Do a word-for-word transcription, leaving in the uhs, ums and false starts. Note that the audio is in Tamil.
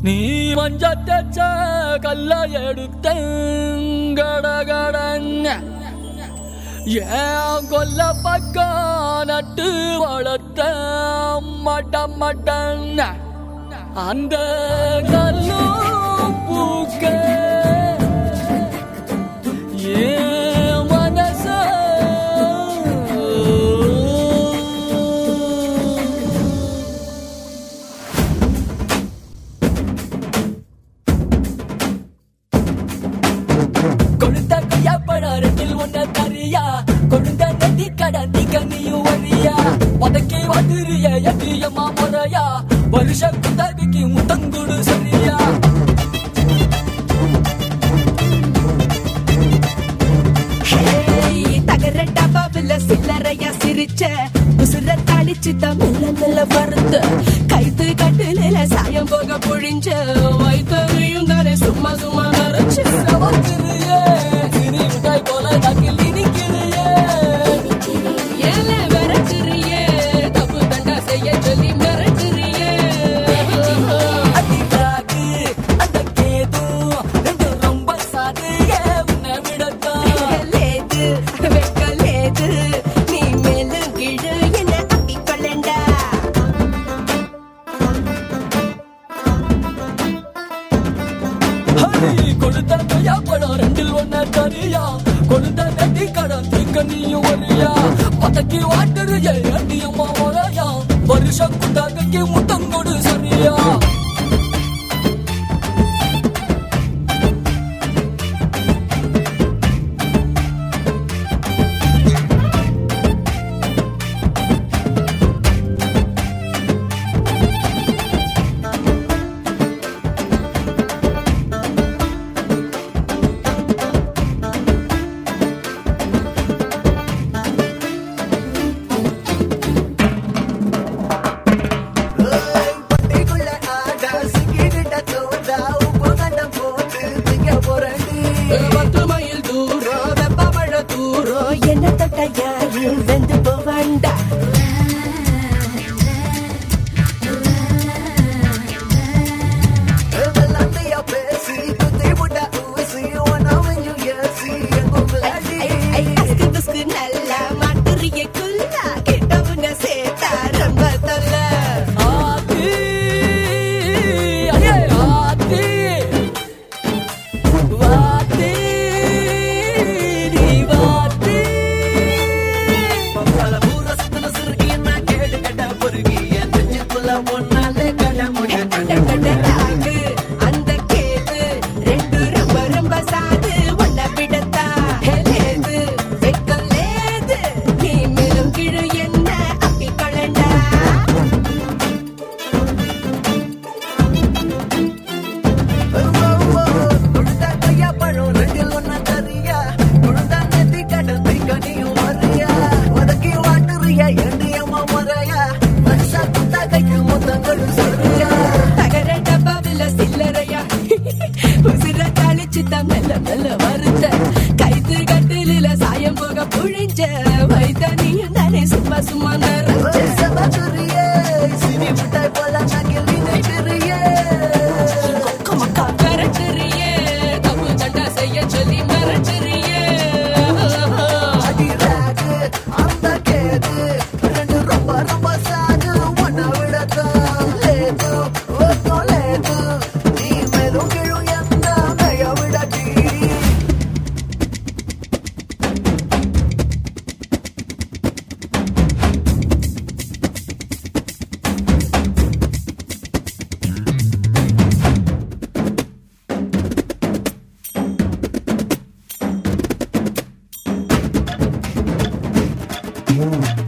நீ மஞ்சத்தச்ச கல்ல எடுத்த கடகடங்க ஏன் கொல்ல பக்கம் நட்டு வளர்த்த மட்ட மட்டங்க அந்த கல்லும் பூக்க ஏன் மனச கொடுத்த கையப்படாரத்தில் ஒன்ன தரியா கொடுத்த நதி கடந்தி கண்ணியும் வரியா உதக்கி வந்துரிய எட்டியம்மா முறையா வருஷ குத்தகைக்கு முத்தங்குடு சரியா தகர டபாவில சில்லறையா சிரிச்ச உசுர தாளிச்சு தமிழ நல்ல வருத்த கைத்து கட்டுல சாயம் போக பொழிஞ்ச வைத்தறியும் தானே சும்மா சும்மா நரைச்சு சவத்திரியே சினி மிட்டாய் போல நக்கில் இனிக்கிறியே ஏல விரட்டுறியே தப்பு தண்டா செய்ய சொல்லி மிரட்டுறியே அடிக்காது அந்த கேதும் ரெண்டு ரொம்ப சாதியே உன்னை விடத்தான் லேது வெக்க லேது நீ மேலும் கீழே என்ன அப்பி கொள்ளண்டா கொடுத்த கையாப்படம் ரெண்டில் ஒன்ன தரியா கொடுத்த நெட்டி கடன் திங்க நீயும் வரியா பதக்கி வாட்டுறிய அடியம்மா முறையா வருஷ குத்தகைக்கு முத்தங்கொடு சரியா பத்து மைல் தூரம் வெப்பமழ தூரம் என்ன தொட்ட யாரு வெந்து போவாண்டா நல்லா மாட்டுறிய குல்லா கிட்டவுன சேத்தா ரொம்ப தொல்ல ஆத்தி அடே ஆத்தி வாத்தி நீ வாத்தி பல பூரசத்துல சிறுகி நான் கேடு கட்ட பொறுகி என் நெஞ்சுக்குள்ள ஒன்னாலே கட முடியாது அந்த கேது ரெண்டு ரொம்ப ரொம்ப சாது ஒன்ன விடத்தா லேது வெக்கம் லேது நீ மேலும் கீழே என்ன அப்பி கொள்ளண்டா கொடுத்த கையாப்பழம் ரெண்டில் ஒன்ன தரியா கொடுத்த நெத்தி கடன் திங்க நீயும் வரியா உதக்கி வாட்டுறிய எண்டியம்மா முறையா வருஷ குத்தகைக்கு முத்தங்கொடு சரியா தகர டப்பாவில சில்லறையா உசிர தாளிச்சு தான் மெல்ல மெல்ல வருத்த கைத்து கட்டில சாயம் போக புழிஞ்ச வைத்த நீயும் தானே சும்மா சும்மா நரைச்ச சவத்திரியே சினி மிட்டாய் போல நக்கில் இனிக்கிறியே மிரட்டுறியே தப்பு தண்டா செய்ய சொல்லி மிரட்டுறியே அடிராது அந்த கேது ரெண்டு ரொம்ப ரொம்ப சாது ஒன்ன விடத்தான் லேது ஒத்தோ லேது நீ மேலும் கீழும் எந்த கைய விடட்டி More.